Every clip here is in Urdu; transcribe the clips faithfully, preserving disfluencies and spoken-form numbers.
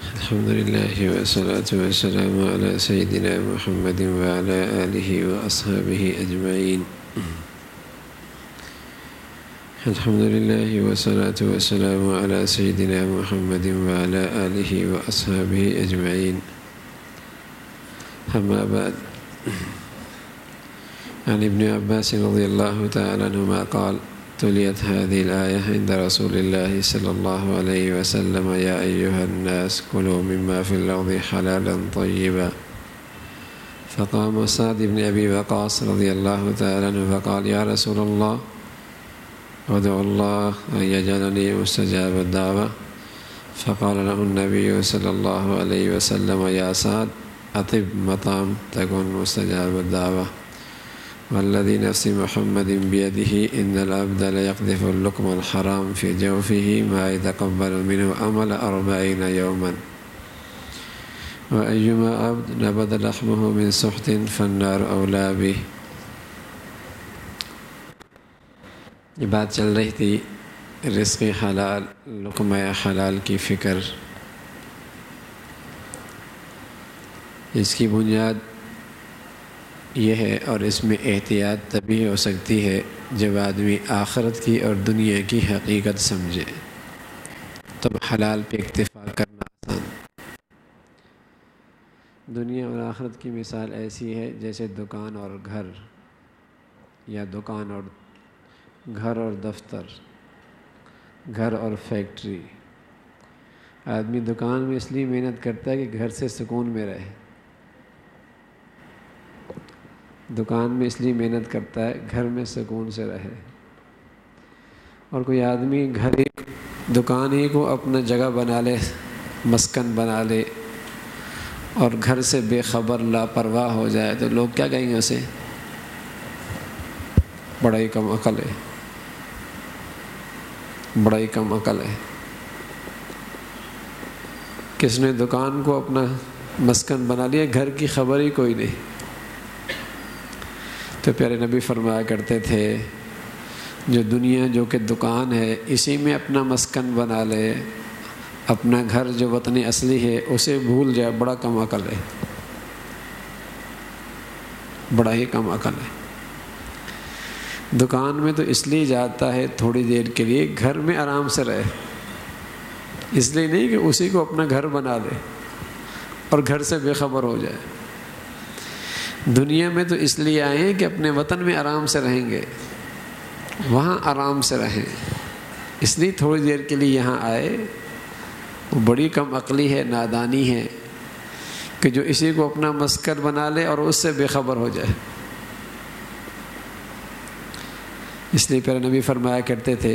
الحمد لله والصلاة والسلام على سيدنا محمد وعلى آله وأصحابه أجمعين. الحمد لله والصلاة والسلام على سيدنا محمد وعلى آله وأصحابه أجمعين. أما بعد، عن ابن عباس رضي الله تعالى عنهما قال: تليت هذه الآية عند رسول الله صلى الله عليه وسلم: يا أيها الناس كلوا مما في الأرض حلالا طيبا. فقام سعد بن أبي وقاص رضي الله تعالى عنه فقال: يا رسول الله، ادعو الله أن يجعلني مستجاب الدعوة. فقال له النبي صلى الله عليه وسلم: يا سعد، أطب مطعم تكن مستجاب الدعوة. والذي نفس محمد بيده إن العبد ليقذف اللقم الحرام في جوفه ما يتقبل منه عمل أربعين يوما، وأيما عبد نبذ لحمه من سحت فالنار أولى به. یہ بات چل رہی تھی رزق حلال، لقمہ حلال کی فکر. اس کی بنیاد یہ ہے اور اس میں احتیاط تبھی ہو سکتی ہے جب آدمی آخرت کی اور دنیا کی حقیقت سمجھے، تب حلال پہ اکتفا کرنا آسان. دنیا اور آخرت کی مثال ایسی ہے جیسے دکان اور گھر، یا دکان اور گھر اور دفتر، گھر اور فیکٹری. آدمی دکان میں اس لیے محنت کرتا ہے کہ گھر سے سکون میں رہے، دکان میں اس لیے محنت کرتا ہے گھر میں سکون سے رہے. اور کوئی آدمی گھر ہی دکان ہی کو اپنا جگہ بنا لے، مسکن بنا لے، اور گھر سے بے خبر لاپرواہ ہو جائے تو لوگ کیا کہیں گے؟ اسے بڑا ہی کم عقل ہے، بڑا ہی کم عقل ہے. کس نے دکان کو اپنا مسکن بنا لیا، گھر کی خبر ہی کوئی نہیں. تو پیارے نبی فرمایا کرتے تھے جو دنیا جو کہ دکان ہے اسی میں اپنا مسکن بنا لے، اپنا گھر جو وطن اصلی ہے اسے بھول جائے، بڑا کم عقل ہے، بڑا ہی کم عقل ہے. دکان میں تو اس لیے جاتا ہے تھوڑی دیر کے لیے، گھر میں آرام سے رہے، اس لیے نہیں کہ اسی کو اپنا گھر بنا لے اور گھر سے بے خبر ہو جائے. دنیا میں تو اس لیے آئے ہیں کہ اپنے وطن میں آرام سے رہیں گے، وہاں آرام سے رہیں، اس لیے تھوڑی دیر کے لیے یہاں آئے. وہ بڑی کم عقلی ہے، نادانی ہے کہ جو اسی کو اپنا مسکن بنا لے اور اس سے بے خبر ہو جائے. اس لیے پیارے نبی فرمایا کرتے تھے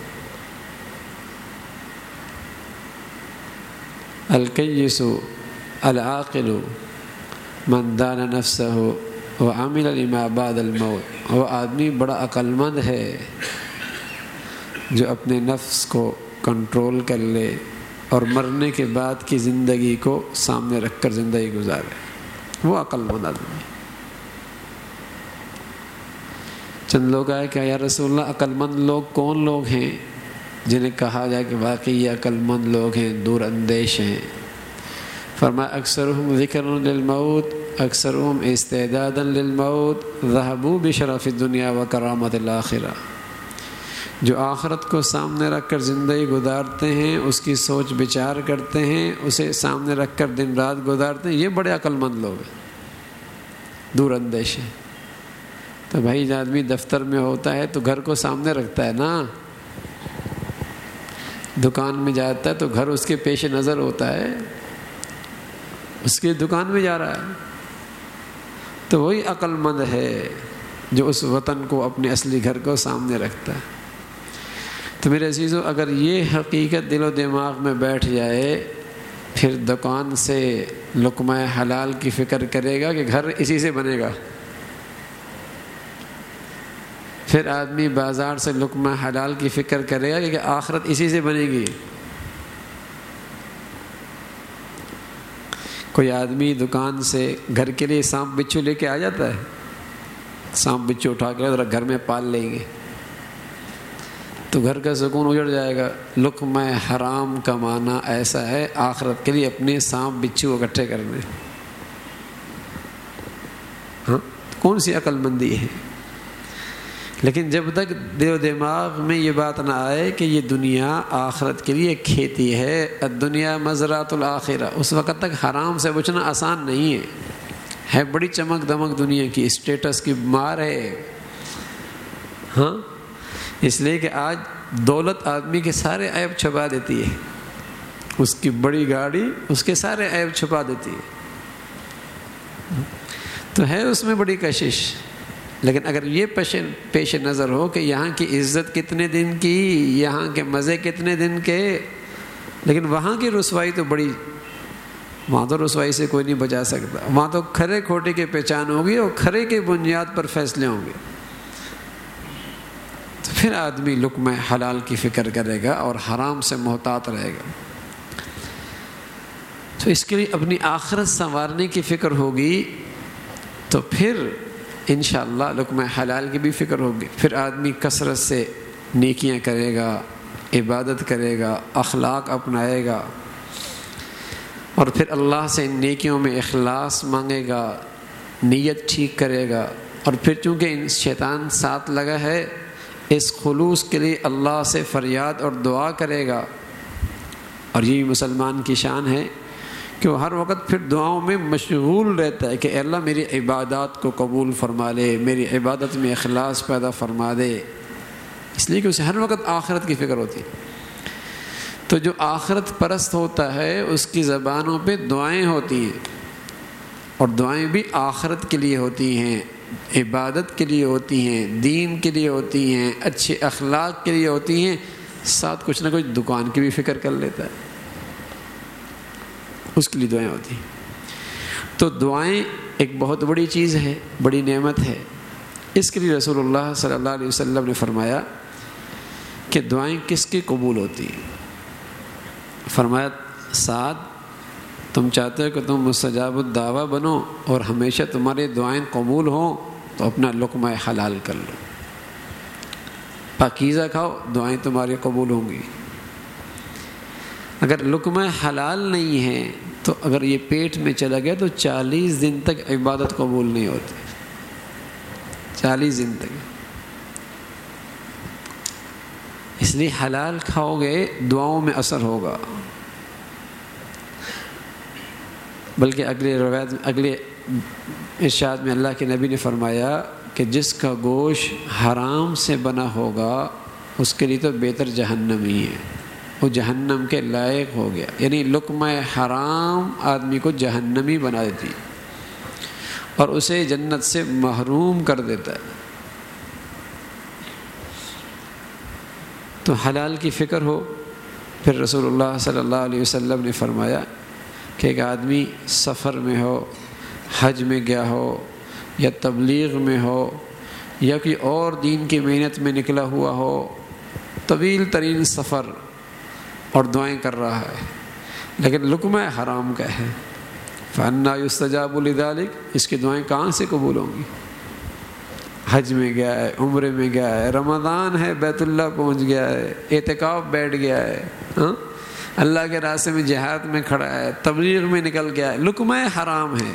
الکیس العاقل من دان نفسہ وعمل لما بعد الموت. وہ آدمی بڑا عقل مند ہے جو اپنے نفس کو کنٹرول کر لے اور مرنے کے بعد کی زندگی کو سامنے رکھ کر زندگی گزارے، وہ عقل مند آدمی. چند لوگ آئے کہ یا رسول اللہ عقل مند لوگ کون لوگ ہیں جنہیں کہا جائے کہ واقعی یہ عقل مند لوگ ہیں، دور اندیش ہیں؟ فرمایا اکثرهم ذکر للموت، اکثرهم استعدادا للموت، ذهبوا بشرف الدنیا وکرامت الآخرہ. جو آخرت کو سامنے رکھ کر زندگی گزارتے ہیں، اس کی سوچ بچار کرتے ہیں، اسے سامنے رکھ کر دن رات گزارتے ہیں، یہ بڑے عقل مند لوگ ہیں، دور اندیش ہیں. تو بھائی آدمی دفتر میں ہوتا ہے تو گھر کو سامنے رکھتا ہے نا، دکان میں جاتا ہے تو گھر اس کے پیش نظر ہوتا ہے، اس کی دکان میں جا رہا ہے. تو وہی عقل مند ہے جو اس وطن کو، اپنے اصلی گھر کو سامنے رکھتا ہے. تو میرے عزیزو، اگر یہ حقیقت دل و دماغ میں بیٹھ جائے، پھر دکان سے لقمہ حلال کی فکر کرے گا کہ گھر اسی سے بنے گا. پھر آدمی بازار سے لقمہ حلال کی فکر کرے گا کہ آخرت اسی سے بنے گی. کوئی آدمی دکان سے گھر کے لیے سانپ بچھو لے کے آ جاتا ہے، سانپ بچھو اٹھا کے ذرا گھر میں پال لیں گے، تو گھر کا سکون اجڑ جائے گا۔ لقمہ حرام کا معنی ایسا ہے آخرت کے لیے اپنے سانپ بچھو اکٹھے کرنے۔ ہاں کون سی عقل مندی ہے؟ لیکن جب تک دل و دماغ میں یہ بات نہ آئے کہ یہ دنیا آخرت کے لیے کھیتی ہے، الدنیا مزرعۃ الآخرہ، اس وقت تک حرام سے بچنا آسان نہیں ہے۔ ہے بڑی چمک دمک دنیا کی، اسٹیٹس کی مار ہے۔ ہاں اس لیے کہ آج دولت آدمی کے سارے عیب چھپا دیتی ہے، اس کی بڑی گاڑی اس کے سارے عیب چھپا دیتی ہے، تو ہے اس میں بڑی کشش۔ لیکن اگر یہ پیش نظر ہو کہ یہاں کی عزت کتنے دن کی، یہاں کے مزے کتنے دن کے، لیکن وہاں کی رسوائی تو بڑی، وہاں تو رسوائی سے کوئی نہیں بچا سکتا، وہاں تو کھرے کھوٹے کی پہچان ہوگی اور کھرے کے بنیاد پر فیصلے ہوں گے۔ تو پھر آدمی لقمہ حلال کی فکر کرے گا اور حرام سے محتاط رہے گا۔ تو اس کے لیے اپنی آخرت سنوارنے کی فکر ہوگی، تو پھر انشاءاللہ لقمہ حلال کی بھی فکر ہوگی۔ پھر آدمی کثرت سے نیکیاں کرے گا، عبادت کرے گا، اخلاق اپنائے گا، اور پھر اللہ سے ان نیکیوں میں اخلاص مانگے گا، نیت ٹھیک کرے گا، اور پھر چونکہ شیطان ساتھ لگا ہے اس خلوص کے لیے اللہ سے فریاد اور دعا کرے گا۔ اور یہی مسلمان کی شان ہے کہ وہ ہر وقت پھر دعاؤں میں مشغول رہتا ہے کہ اے اللہ میری عبادات کو قبول فرما لے، میری عبادت میں اخلاص پیدا فرما دے، اس لیے کہ اسے ہر وقت آخرت کی فکر ہوتی ہے۔ تو جو آخرت پرست ہوتا ہے اس کی زبانوں پہ دعائیں ہوتی ہیں، اور دعائیں بھی آخرت کے لیے ہوتی ہیں، عبادت کے لیے ہوتی ہیں، دین کے لیے ہوتی ہیں، اچھے اخلاق کے لیے ہوتی ہیں، ساتھ کچھ نہ کچھ دکان کی بھی فکر کر لیتا ہے، اس کے لیے دعائیں ہوتی ہیں۔ تو دعائیں ایک بہت بڑی چیز ہے، بڑی نعمت ہے۔ اس کے لیے رسول اللہ صلی اللہ علیہ وسلم نے فرمایا کہ دعائیں کس کی قبول ہوتی ہیں؟ فرمایا سعد تم چاہتے ہو کہ تم مستجاب الدعویٰ بنو اور ہمیشہ تمہاری دعائیں قبول ہوں، تو اپنا لقمہ حلال کر لو، پاکیزہ کھاؤ، دعائیں تمہاری قبول ہوں گی۔ اگر لقمہ حلال نہیں ہے تو اگر یہ پیٹ میں چلا گیا تو چالیس دن تک عبادت قبول نہیں ہوتی، چالیس دن تک۔ اس لیے حلال کھاؤ گے دعاؤں میں اثر ہوگا۔ بلکہ اگلے روایت اگلے ارشاد میں اللہ کے نبی نے فرمایا کہ جس کا گوشت حرام سے بنا ہوگا اس کے لیے تو بہتر جہنم ہی ہے، وہ جہنم کے لائق ہو گیا۔ یعنی لقمہ حرام آدمی کو جہنمی بنا دیتی اور اسے جنت سے محروم کر دیتا ہے۔ تو حلال کی فکر ہو۔ پھر رسول اللہ صلی اللہ علیہ وسلم نے فرمایا کہ ایک آدمی سفر میں ہو، حج میں گیا ہو یا تبلیغ میں ہو یا کوئی اور دین کی محنت میں نکلا ہوا ہو، طویل ترین سفر اور دعائیں کر رہا ہے، لیکن لقمہ حرام کا ہے، فَأَنَّا يُسْتَجَابُ لِذَلِكَ، اس کی دعائیں کہاں سے قبول ہوں گی؟ حج میں گیا ہے، عمرے میں گیا ہے، رمضان ہے، بیت اللہ پہنچ گیا ہے، اعتکاف بیٹھ گیا ہے، ہاں اللہ کے راستے میں جہاد میں کھڑا ہے، تبلیغ میں نکل گیا ہے، لقمہ حرام ہے۔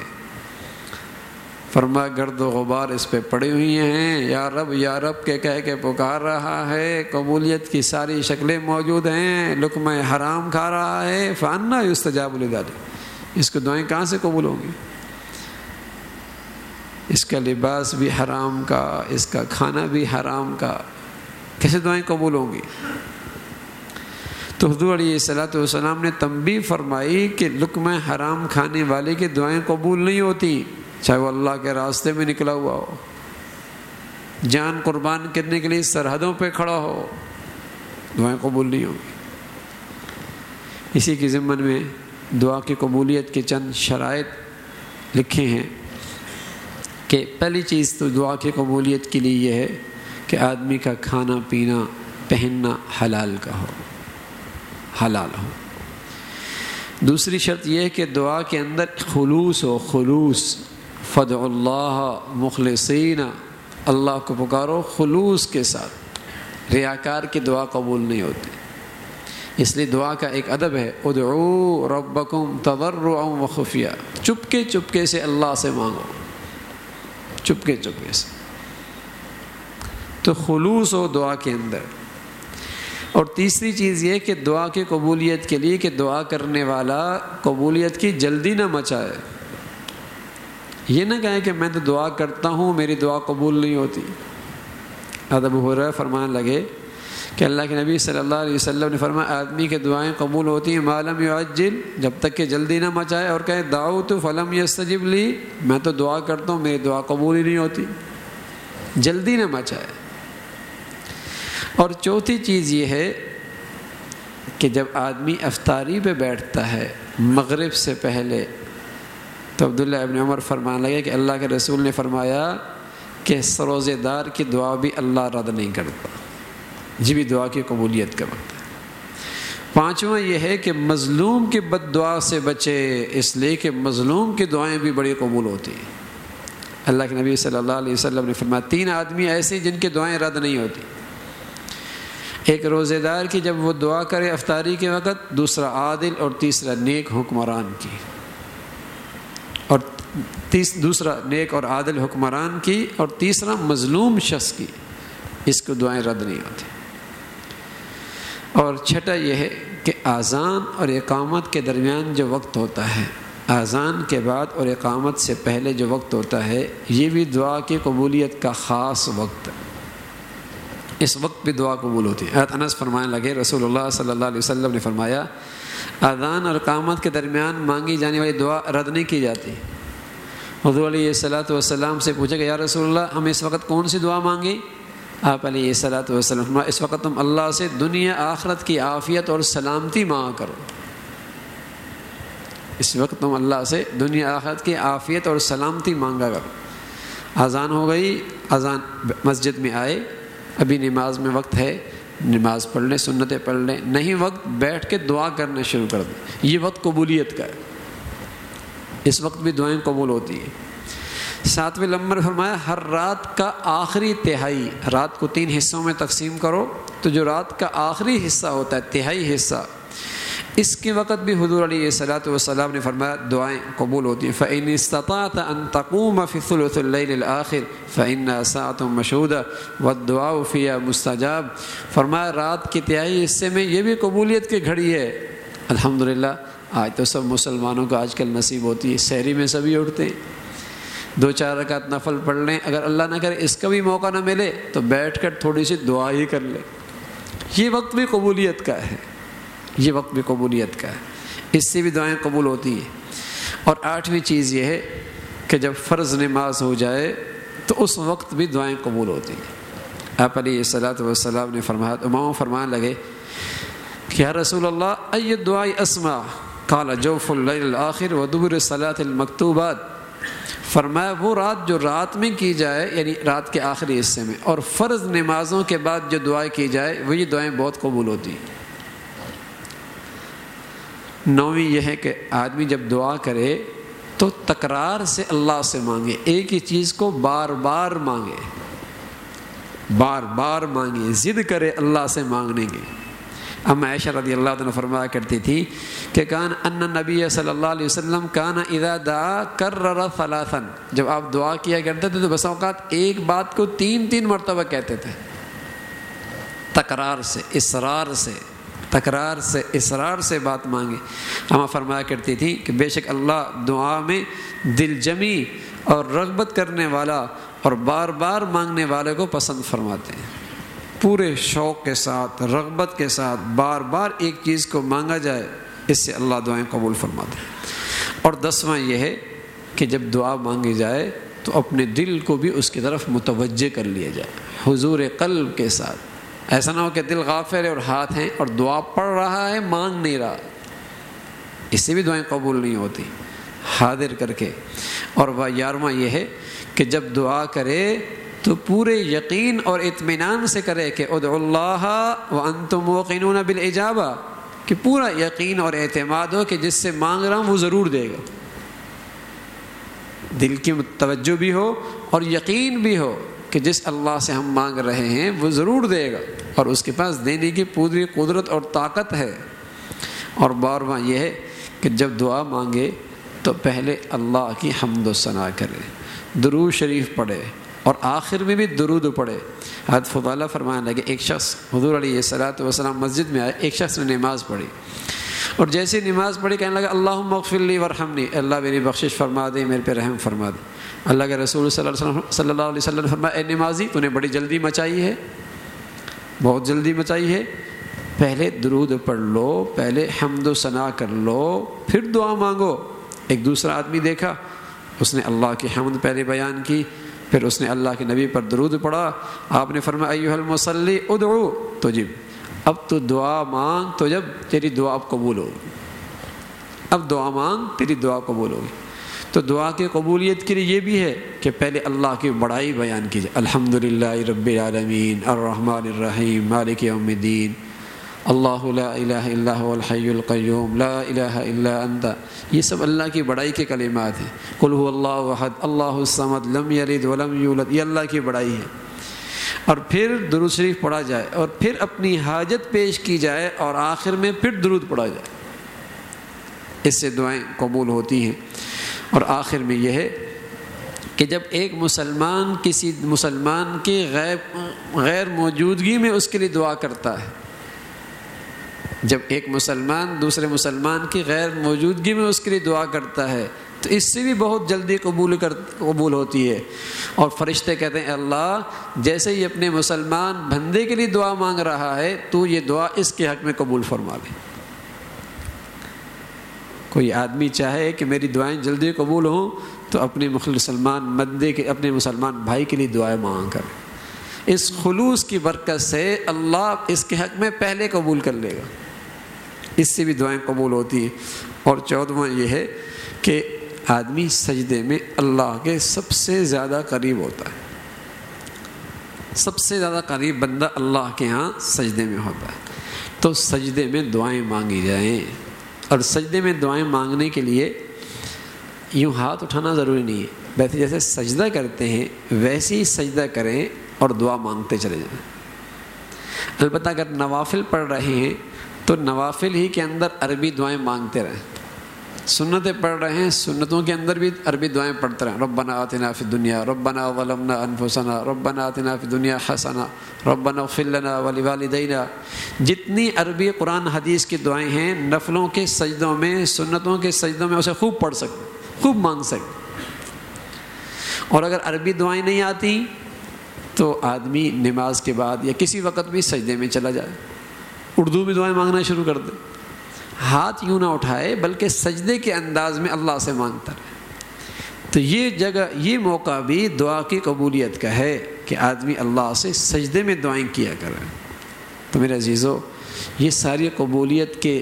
فرما گرد و غبار اس پہ پڑی ہوئی ہیں، یا رب یا رب کے کہہ کے پکار رہا ہے، قبولیت کی ساری شکلیں موجود ہیں، لقمہ حرام کھا رہا ہے، فَأَنَّا يُسْتَجَابُ لِذَلِكَ، اس کو دعائیں کہاں سے قبول ہوں گی؟ اس کا لباس بھی حرام کا، اس کا کھانا بھی حرام کا، کیسے دعائیں قبول ہوں گی؟ تو حضور علیہ الصلوۃ والسلام نے تنبیہ فرمائی کہ لقمہ حرام کھانے والے کی دعائیں قبول نہیں ہوتی، چاہے وہ اللہ کے راستے میں نکلا ہوا ہو، جان قربان کرنے کے لیے سرحدوں پہ کھڑا ہو، دعائیں قبول نہیں ہوگی۔ اسی کے ضمن میں دعا کی قبولیت کے چند شرائط لکھے ہیں کہ پہلی چیز تو دعا کی قبولیت کے لیے یہ ہے کہ آدمی کا کھانا پینا پہننا حلال کا ہو، حلال ہو۔ دوسری شرط یہ ہے کہ دعا کے اندر خلوص ہو، خلوص، فَادْعُوا اللَّهَ مُخْلِصِينَ، اللہ کو پکارو خلوص کے ساتھ، ریاکار کی دعا قبول نہیں ہوتی. اس لیے دعا کا ایک ادب ہے، ادعوا ربکم تضرعا وخفیا، چپکے چپکے سے اللہ سے مانگو، چپکے چپکے سے. تو خلوص ہو دعا کے اندر. اور تیسری چیز یہ کہ دعا کی قبولیت کے لیے کہ دعا کرنے والا قبولیت کی جلدی نہ مچائے. یہ نہ کہیں کہ میں تو دعا کرتا ہوں میری دعا قبول نہیں ہوتی. ابو ہریرہ فرمانے لگے کہ اللہ کے نبی صلی اللہ علیہ وسلم نے فرمایا آدمی کے دعائیں قبول ہوتی ہیں ما لم یعجل، جب تک کہ جلدی نہ مچائے اور کہے دعوت فلم یستجب لی، میں تو دعا کرتا ہوں میری دعا قبول ہی نہیں ہوتی. جلدی نہ مچائے. اور چوتھی چیز یہ ہے کہ جب آدمی افطاری پہ بیٹھتا ہے مغرب سے پہلے، تو عبداللہ ابن عمر فرمانے لگے کہ اللہ کے رسول نے فرمایا کہ روزے دار کی دعا بھی اللہ رد نہیں کرتا. یہ بھی دعا کی قبولیت کا وقت ہے. پانچواں یہ ہے کہ مظلوم کی بد دعا سے بچے، اس لیے کہ مظلوم کی دعائیں بھی بڑی قبول ہوتی ہیں. اللہ کے نبی صلی اللہ علیہ وسلم نے فرمایا تین آدمی ایسے جن کی دعائیں رد نہیں ہوتی. ایک روزے دار کی جب وہ دعا کرے افطاری کے وقت، دوسرا عادل اور تیسرا نیک حکمران کی، اور تیس دوسرا نیک اور عادل حکمران کی، اور تیسرا مظلوم شخص کی، اس کو دعائیں رد نہیں ہوتی. اور چھٹا یہ ہے کہ اذان اور اقامت کے درمیان جو وقت ہوتا ہے، اذان کے بعد اور اقامت سے پہلے جو وقت ہوتا ہے، یہ بھی دعا کی قبولیت کا خاص وقت ہے. اس وقت بھی دعا قبول ہوتی ہے. انس فرمانے لگے رسول اللہ صلی اللہ علیہ وسلم نے فرمایا اذان اور اقامت کے درمیان مانگی جانے والی دعا رد نہیں کی جاتی. حضور علیہ الصلوۃ والسلام سے پوچھا کہ یا رسول اللہ ہم اس وقت کون سی دعا مانگیں؟ آپ علیہ الصلوۃ والسلام فرمایا اس وقت تم اللہ سے دنیا آخرت کی عافیت اور سلامتی مانگا کرو. اس وقت تم اللہ سے دنیا آخرت کی عافیت اور سلامتی مانگا کرو. اذان ہو گئی، اذان مسجد میں آئے، ابھی نماز میں وقت ہے، نماز پڑھ لیں، سنتیں پڑھ لیں، نہیں وقت بیٹھ کے دعا کرنا شروع کر دیں. یہ وقت قبولیت کا ہے. اس وقت بھی دعائیں قبول ہوتی ہیں. ساتویں نمبر فرمایا ہر رات کا آخری تہائی، رات کو تین حصوں میں تقسیم کرو تو جو رات کا آخری حصہ ہوتا ہے، تہائی حصہ، اس کے وقت بھی حضور علیہ الصلوۃ والسلام نے فرمایا دعائیں قبول ہوتی ہیں. فإن استطعت أن تقوم في ثلث الليل الآخر فإنها ساعة مشهودة والدعاء فيها مستجاب. فرمایا رات کی تہائی حصے میں یہ بھی قبولیت کی گھڑی ہے. الحمدللہ آج تو سب مسلمانوں کو آج کل نصیب ہوتی ہے، سحری میں سبھی اٹھتے ہیں، دو چار رکعت نفل پڑھ لیں، اگر اللہ نہ کرے اس کا بھی موقع نہ ملے تو بیٹھ کر تھوڑی سی دعا ہی کر لیں. یہ وقت بھی قبولیت کا ہے. یہ وقت بھی قبولیت کا ہے. اس سے بھی دعائیں قبول ہوتی ہیں. اور آٹھویں چیز یہ ہے کہ جب فرض نماز ہو جائے تو اس وقت بھی دعائیں قبول ہوتی ہیں. آپ علیہ الصلوۃ والسلام نے فرمایا، امام فرمانے لگے کہ یا رسول اللہ ای دعاء اسمع؟ قال جوف اللیل الاخر ودبر الصلاۃ المکتوبات. فرمایا وہ رات جو رات میں کی جائے، یعنی رات کے آخری حصے میں، اور فرض نمازوں کے بعد جو دعائیں کی جائے وہی دعائیں بہت قبول ہوتی ہیں. نویں یہ ہے کہ آدمی جب دعا کرے تو تکرار سے اللہ سے مانگے، ایک ہی چیز کو بار بار مانگے، بار بار مانگے، ضد کرے اللہ سے مانگنے کی. ام عائشہ رضی اللہ عنہ فرمایا کرتی تھی کہ کان ان نبی صلی اللہ علیہ وسلم کان اذا دعا کرر ثلاثا، جب آپ دعا کیا کرتے تھے تو بس اوقات ایک بات کو تین تین مرتبہ کہتے تھے، تکرار سے، اصرار سے، تکرار سے، اصرار سے بات مانگے. ہم فرمایا کرتی تھی کہ بے شک اللہ دعا میں دل جمی اور رغبت کرنے والا اور بار بار مانگنے والے کو پسند فرماتے ہیں. پورے شوق کے ساتھ، رغبت کے ساتھ بار بار ایک چیز کو مانگا جائے، اس سے اللہ دعائیں قبول فرماتے ہیں. اور دسواں یہ ہے کہ جب دعا مانگی جائے تو اپنے دل کو بھی اس کی طرف متوجہ کر لیا جائے، حضور قلب کے ساتھ. ایسا نہ ہو کہ دل غافل ہے اور ہاتھ ہیں اور دعا پڑھ رہا ہے مانگ نہیں رہا، اس سے بھی دعائیں قبول نہیں ہوتی. حاضر کر کے. اور وہ گیارہواں یہ ہے کہ جب دعا کرے تو پورے یقین اور اطمینان سے کرے کہ ادعوا اللہ وانتم موقنون بالاجابہ، کہ پورا یقین اور اعتماد ہو کہ جس سے مانگ رہا ہوں وہ ضرور دے گا. دل کی توجہ بھی ہو اور یقین بھی ہو کہ جس اللہ سے ہم مانگ رہے ہیں وہ ضرور دے گا. اور اس کے پاس دینے کی پوری قدرت اور طاقت ہے۔ اور بارواں یہ ہے کہ جب دعا مانگے تو پہلے اللہ کی حمد و ثنا کرے، درود شریف پڑھے اور آخر میں بھی درود پڑھے۔ حضرت فضالہ فرمانے لگے ایک شخص حضور علیہ الصلوۃ والسلام مسجد میں آئے، ایک شخص نے نماز پڑھی اور جیسے نماز پڑھی کہنے لگا اللہم اغفر لی وارحمنی، اللہ میری بخشش فرما دے، میرے پہ رحم فرما دے۔ اللہ کے رسول صلی اللہ علیہ وسلم صلی اللہ علیہ وسلم فرمایا اے نمازی تو نے بڑی جلدی مچائی ہے، بہت جلدی مچائی ہے، پہلے درود پڑھ لو، پہلے حمد و ثنا کر لو، پھر دعا مانگو۔ ایک دوسرا آدمی دیکھا، اس نے اللہ کی حمد پہلے بیان کی، پھر اس نے اللہ کے نبی پر درود پڑھا۔ آپ نے فرمایا ایھا المصلی ادعو تجب، اب تو دعا مانگ تو جب تیری دعا اب قبول ہوگی، اب دعا مانگ تیری دعا قبول ہوگی۔ تو دعا کی قبولیت کے لیے یہ بھی ہے کہ پہلے اللہ کی بڑائی بیان کیجیے، الحمدللہ رب العالمین الرحمن الرحیم مالک یوم الدین، اللہ لا الہ الا هو الحی القیوم لا الہ الا انت، یہ سب اللہ کی بڑائی کے کلمات ہیں۔ قل هو اللہ احد اللہ الصمد لم یلد ولم یولد، یہ اللہ کی بڑائی ہے۔ اور پھر درود شریف پڑھا جائے اور پھر اپنی حاجت پیش کی جائے اور آخر میں پھر درود پڑھا جائے، اس سے دعائیں قبول ہوتی ہیں۔ اور آخر میں یہ ہے کہ جب ایک مسلمان کسی مسلمان کی غیب غیر موجودگی میں اس کے لیے دعا کرتا ہے، جب ایک مسلمان دوسرے مسلمان کی غیر موجودگی میں اس کے لیے دعا کرتا ہے تو اس سے بھی بہت جلدی قبول کر قبول ہوتی ہے۔ اور فرشتے کہتے ہیں اللہ جیسے ہی اپنے مسلمان بندے کے لیے دعا مانگ رہا ہے تو یہ دعا اس کے حق میں قبول فرما لے۔ کوئی آدمی چاہے کہ میری دعائیں جلدی قبول ہوں تو اپنے مسلمان بندے کے اپنے مسلمان بھائی کے لیے دعائیں مانگ کر، اس خلوص کی برکت سے اللہ اس کے حق میں پہلے قبول کر لے گا، اس سے بھی دعائیں قبول ہوتی ہیں۔ اور چودواں یہ ہے کہ آدمی سجدے میں اللہ کے سب سے زیادہ قریب ہوتا ہے، سب سے زیادہ قریب بندہ اللہ کے ہاں سجدے میں ہوتا ہے۔ تو سجدے میں دعائیں مانگی جائیں، اور سجدے میں دعائیں مانگنے کے لیے یوں ہاتھ اٹھانا ضروری نہیں ہے، ویسے جیسے سجدہ کرتے ہیں ویسے ہی سجدہ کریں اور دعا مانگتے چلے جائیں۔ البتہ اگر نوافل پڑھ رہے ہیں تو نوافل ہی کے اندر عربی دعائیں مانگتے رہیں، سنتیں پڑھ رہے ہیں سنتوں کے اندر بھی عربی دعائیں پڑھتے رہیں، ربنا آتنا فی الدنیا ربنا ظلمنا انفسنا ربنا آتنا فی الدنیا حسنہ ربنا اغفر لنا ولوالدینا، جتنی عربی قرآن حدیث کی دعائیں ہیں نفلوں کے سجدوں میں سنتوں کے سجدوں میں اسے خوب پڑھ سکتے، خوب مانگ سکتے۔ اور اگر عربی دعائیں نہیں آتی تو آدمی نماز کے بعد یا کسی وقت بھی سجدے میں چلا جائے، اردو میں دعائیں مانگنا شروع کر دے، ہاتھ یوں نہ اٹھائے بلکہ سجدے کے انداز میں اللہ سے مانگتا رہے۔ تو یہ جگہ یہ موقع بھی دعا کی قبولیت کا ہے کہ آدمی اللہ سے سجدے میں دعائیں کیا کرے۔ تو میرے عزیزو یہ ساری قبولیت کے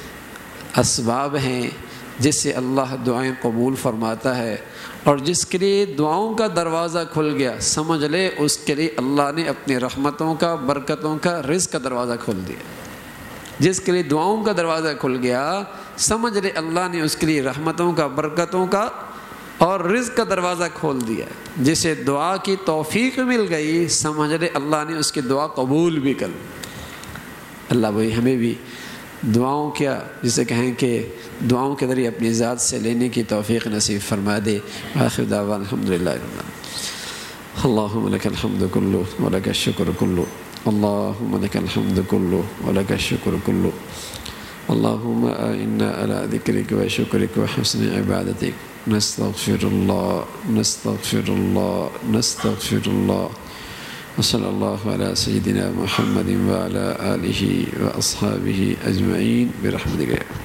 اسباب ہیں جس سے اللہ دعائیں قبول فرماتا ہے، اور جس کے لیے دعاؤں کا دروازہ کھل گیا سمجھ لے اس کے لیے اللہ نے اپنی رحمتوں کا برکتوں کا رزق کا دروازہ کھول دیا۔ جس کے لیے دعاؤں کا دروازہ کھل گیا سمجھ لے اللہ نے اس کے لیے رحمتوں کا برکتوں کا اور رزق کا دروازہ کھول دیا۔ جسے دعا کی توفیق مل گئی سمجھ لے اللہ نے اس کی دعا قبول بھی کر لی۔ اللہ بھائی ہمیں بھی دعاؤں کیا جسے کہیں کہ دعاؤں کے ذریعے اپنی ذات سے لینے کی توفیق نصیب فرما دے۔ آخر دعوانا الحمدللہ رب العالمین۔ اللہم لک الحمد کلہ ولک الشکر کلہ، اللہم لک الحمد کلہ ولک الشکر کلہ، اللہم اعنا علی ذکرک و شکرک و حسن عبادتک، نستغفر اللہ نستغفر اللہ نستغفر اللہ، وصلی اللہ علی سیدنا محمد وعلی آلہ و اصحابہ اجمعین برحمتک۔